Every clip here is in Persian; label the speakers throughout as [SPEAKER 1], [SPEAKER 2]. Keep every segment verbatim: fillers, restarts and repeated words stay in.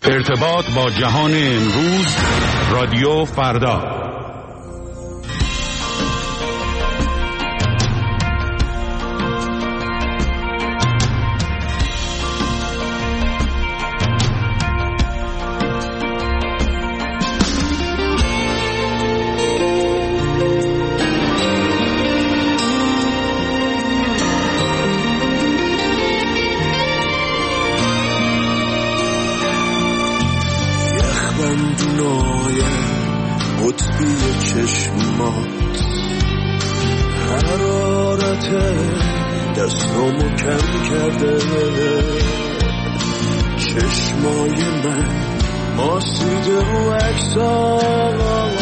[SPEAKER 1] ارتباط با جهان امروز، رادیو فردا.
[SPEAKER 2] دستامو کم کرده چشمای من ماسیده رو عکسات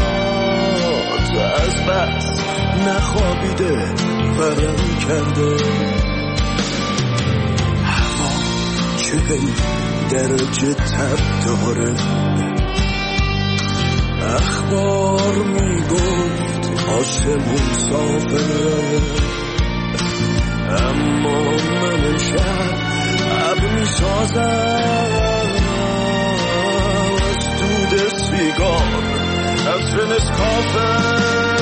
[SPEAKER 2] از بس نخوابیده فرم کرده هوا چهل درجه تب داره اخبار میگفت آسمون صافه اما من امشب ابر میسازم از دود سیگار از نسکافه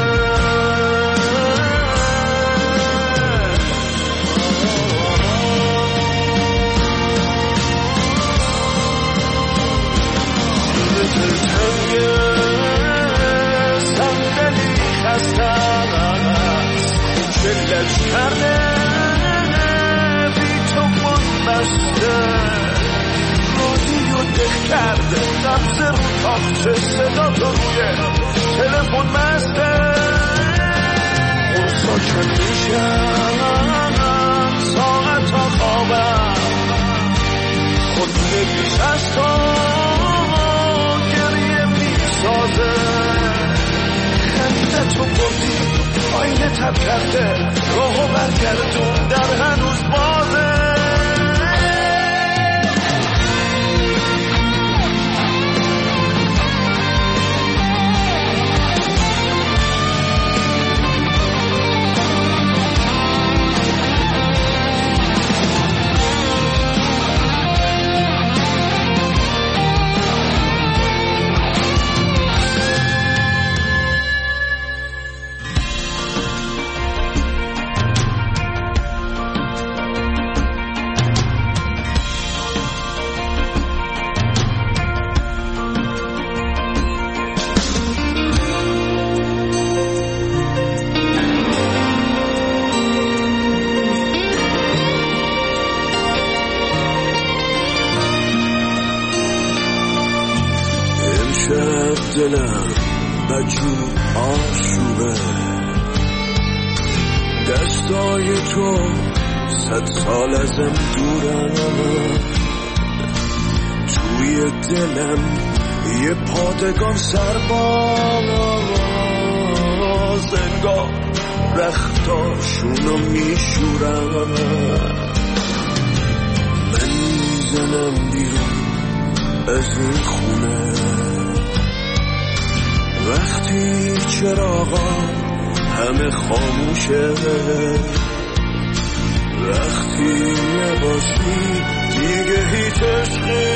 [SPEAKER 2] تنگ صندلی خستم است چلش کرده رادیو دق کرده نبض رو تاخچه صدا تو روی تلفن مسته اون ساکن میشم ساعت ها خوابم خود نویس از تو گریه میسازه خنده تو بردی آینه تب کرده راهو برگردون در هنوز بازه دلم بجور آشوبه دستای تو صد سال ازم دورم توی دلم یه پادگان سرباز انگار رختاشونو میشورم من میزنم بیرون از این خونه وقتی چراغا همه خاموشه وقتی نباشی دیگه هیچ عشقی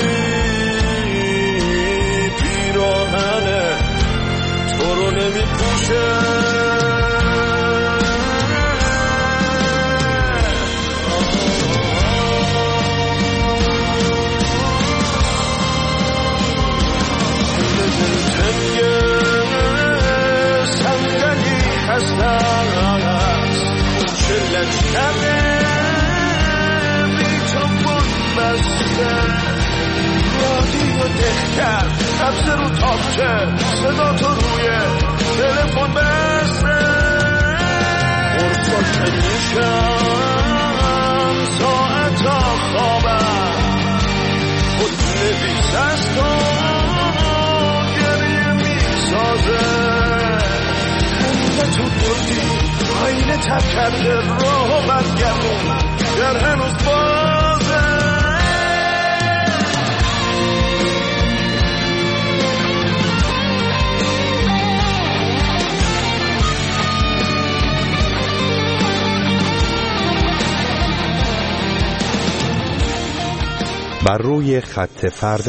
[SPEAKER 2] پیراهنه تو رو نمیپوشه چلت کرده بی تو بود بسته رادیو دق کرد نبض رو تاقچه صدا تو روی تلفن بسته برسا که میشم ساعت ها خوابم خود نویس از تو گریه میسازه تو بردی آینه تب کرده راه و برگردون در هنوز بازه
[SPEAKER 3] بر روی خط فردا.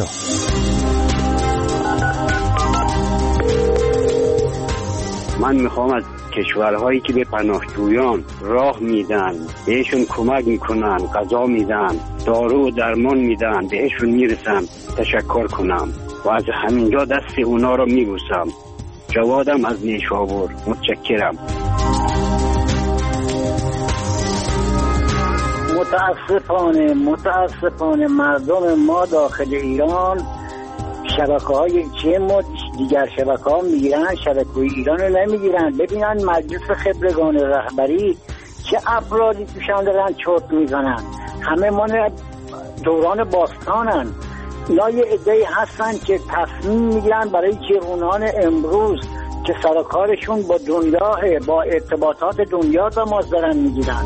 [SPEAKER 4] من میخوام از کشورهایی که به پناهجویان راه میدن، بهشون کمک میکنن، غذا میدن، دارو و درمان میدن، بهشون میرسم تشکر کنم و از همینجا دست اونا رو میبوسم. جوادم از نیشابور. متشکرم.
[SPEAKER 5] متاسفانه متاسفانه مردم ما داخل ایران شبکه های جیم و دیگر شبکه ها میگیرن، شبکه ایران رو نمیگیرن. ببینن مجلس خبرگان رهبری چه افرادی توشان دارن چرت میزنن. همه ما دوران باستانن. اینا یه عده‌ای هستن که تصمیم میگیرن برای جوانان امروز که سرکارشون با دنیا، با ارتباطات دنیا تماس دارن میگیرن.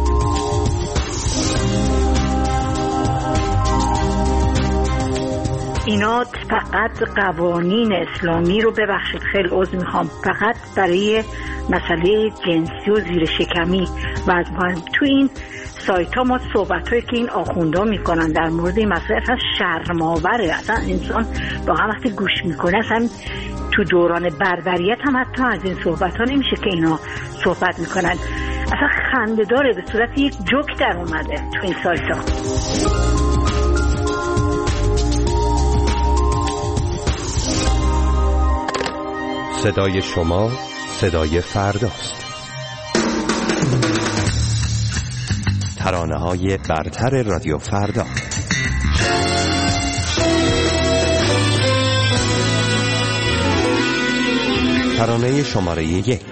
[SPEAKER 6] اینا فقط قوانین اسلامی رو، ببخشید خیلی عذر میخوام، فقط برای مسئله جنسی و زیر شکمی و از تو این سایت ها ما صحبت هایی که این آخوندا میکنن در مورد این مسئله اصلا شرم‌آوره. اصلا انسان واقعا وقتی گوش میکنه، اصلا تو دوران بربریت هم حتی از این صحبت ها نمیشه که اینا صحبت میکنن. اصلا خنده داره، به صورت یک جوک در اومده تو این سایت ها.
[SPEAKER 3] صدای شما صدای فرداست. ترانه های برتر رادیو فردا. ترانه شماره یک.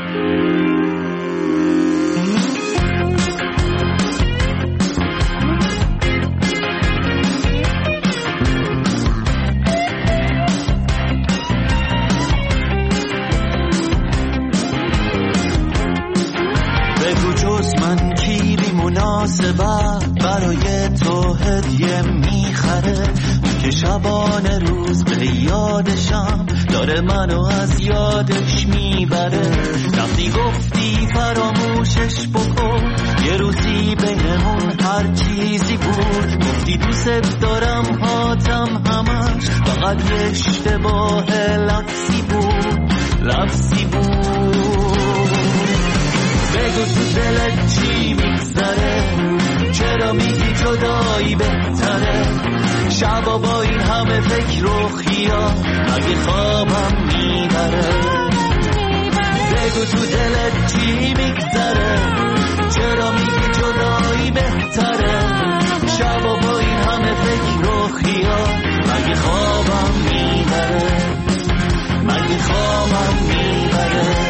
[SPEAKER 2] برای تو هدیه میخره که شبانه روز به یادشم داره منو از یادش میبره. وقتی گفتی فراموشش بکن، یه روزی بینمون هر چیزی بود. گفتی دوست دارم هاتم همش فقط یه اشتباه لفظی بود، لفظی بود. بگو تو دلت چی میگذره، چرا میگی جدایی بهتره؟ شبا با این همه فکر و خیال مگه خوابم میبره؟ بگو تو دلت چی میگذره، چرا میگی جدایی بهتره؟ شبا با این همه فکر و خیال مگه خوابم میبره؟ مگه خوابم میبره؟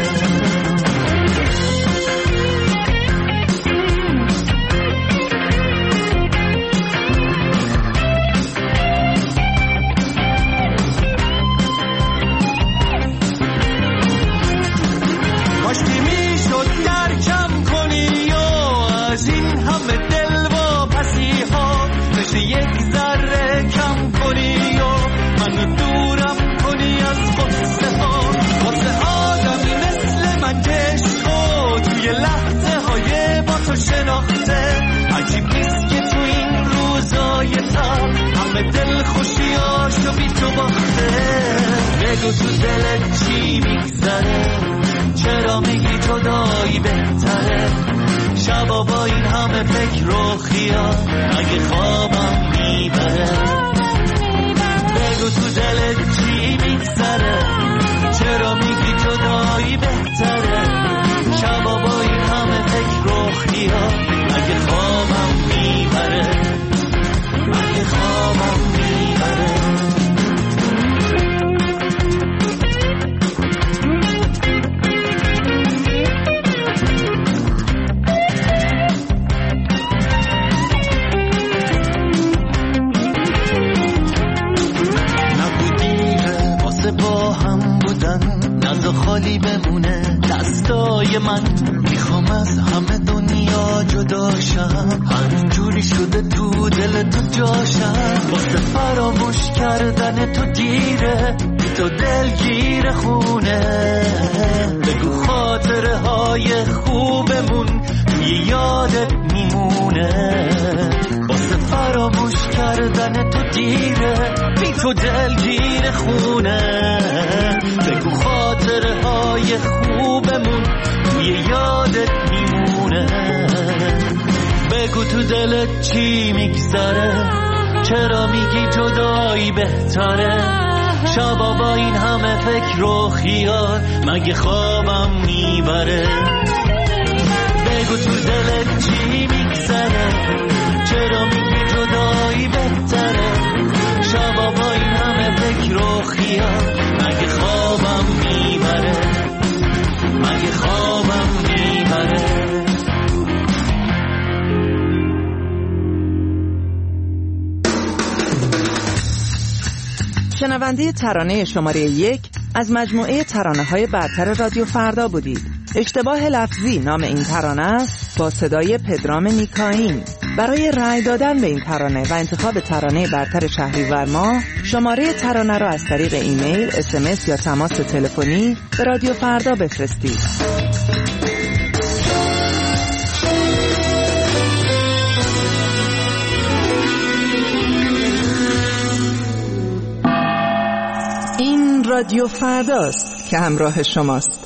[SPEAKER 2] یک ذره کم کنی و منو دورم کنی از غصه ها. واسه آدمی مثل من که عشقو توی لحظه های با تو شناخته، عجیب نیست که تو این روزای تر همه دل خوشیاشو بی تو باخته. بگو تو دلت چی میگذره، چرا میگی جدایی بهتره؟ شبا با این همه فکر و خیال اگه خوابم میبره؟ بگو تو دلت چی میگذره، چرا میگی جدایی بهتره؟ شبا با این همه فکر و خیال اگه خوابم میبره؟ اگه خوابم میبره؟ خالی بمونه دستای من، میخوام از همه دنیا جداشم، همینجوری شده تو دل تو جاشم. واسه فراموش کردن تو دیره، تو دلگیر خونه. بگو خاطره های خوبمون توی یادت میمونه. واسه فراموش کردن تو دیره، بی تو دلگیر خونه. بگو خاطره های خوبمون توی یادت میمونه. بگو تو دلت چی میگذره، چرا میگی جدایی بهتره. شبا با این همه فکر و خیال مگه خوابم میبره. بگو تو دلت چی میگذره، چرا میگی جدایی بهتره. شبا با این همه فکر و خیال مگه خوابم میبره، مگه خوابم میبره.
[SPEAKER 7] شنونده ترانه شماره یک از مجموعه ترانه‌های برتر رادیو فردا بودید. اشتباه لفظی نام این ترانه است، با صدای پدرام نیکاین. برای رأی دادن به این ترانه و انتخاب ترانه برتر شهریور ماه، شماره ترانه را از طریق ایمیل، اس ام اس یا تماس تلفنی به رادیو فردا بفرستید. این رادیو فرداست که همراه شماست.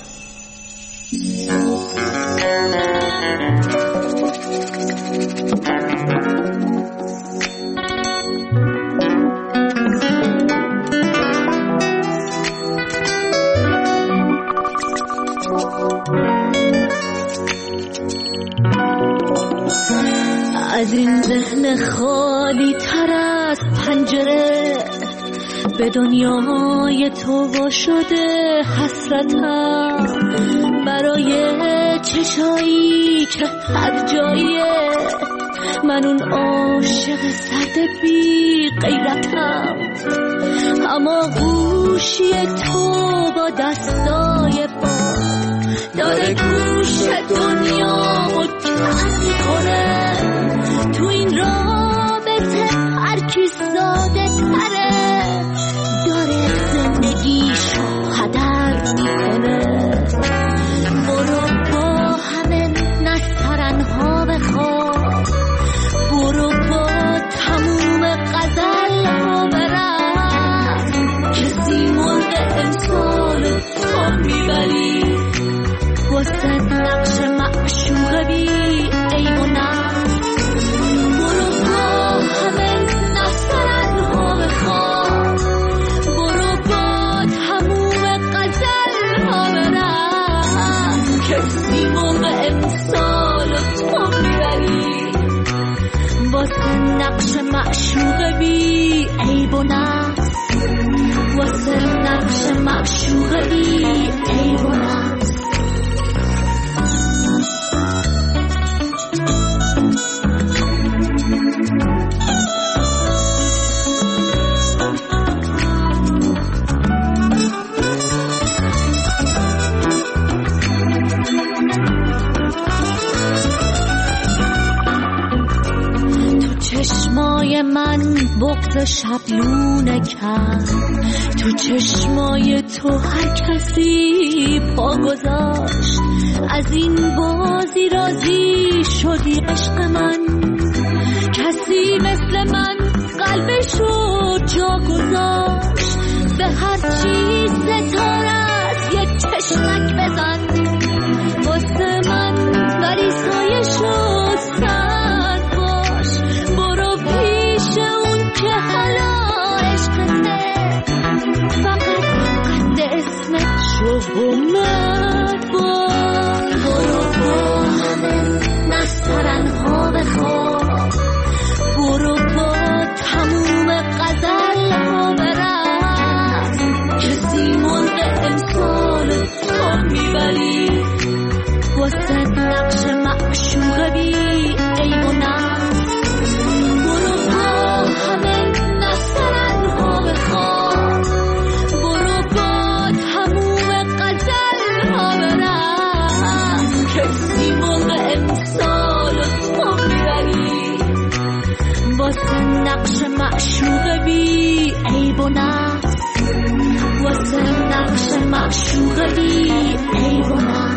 [SPEAKER 8] از این ذهن خالی تر از پنجره به دنیای تو وا شده حسرتم، برای چشایی که هر جاییه من اون عاشق سرد بی غیرتم. اما گوشی تو با دستای باد داره گوش دنیامو کم میکنه. تو این رابطه هر کی ساده تره داره زندگیشو هدر میکنه. برو با همه نسترنها بخواب، برو با تموم غزل ها برم. کسی مرد امسال تو میبری واسه نقش معشوق بی عیب و نقص. برو با همه نسترنها بخواب، برو با تموم غزل ها برم. کسی موقع امسال تو میبری واسه نقش معشوق بی عیب و نقص، واسه نقش معشوق بی عیب و نقص. چشمای من بغض شبلونه کرد، تو چشمای تو هر کسی پا گذاشت. از این بازی راضی شدی عشق من، کسی مثل من قلبشو جا گذاشت. به هر چیز ستاره است یک چشمک بزن واسه من، ولی سایه شد سر باش. برو پیش اون که حالا عشقته، فقط قد اسمت شو اومد باش. برو با همه نسترنها بخواب، برو با تموم غزل ها برم. کسی مرد امسال تو میبری واسه نقش معشوق بی عیب و نقص. برو با همه نسترنها بخواب، برو با تموم غزل ها برم. کسی موقع امسال تو میبری واسه نقش معشوق بی عیب و نقص، واسه نقش معشوق بی عیب و نقص.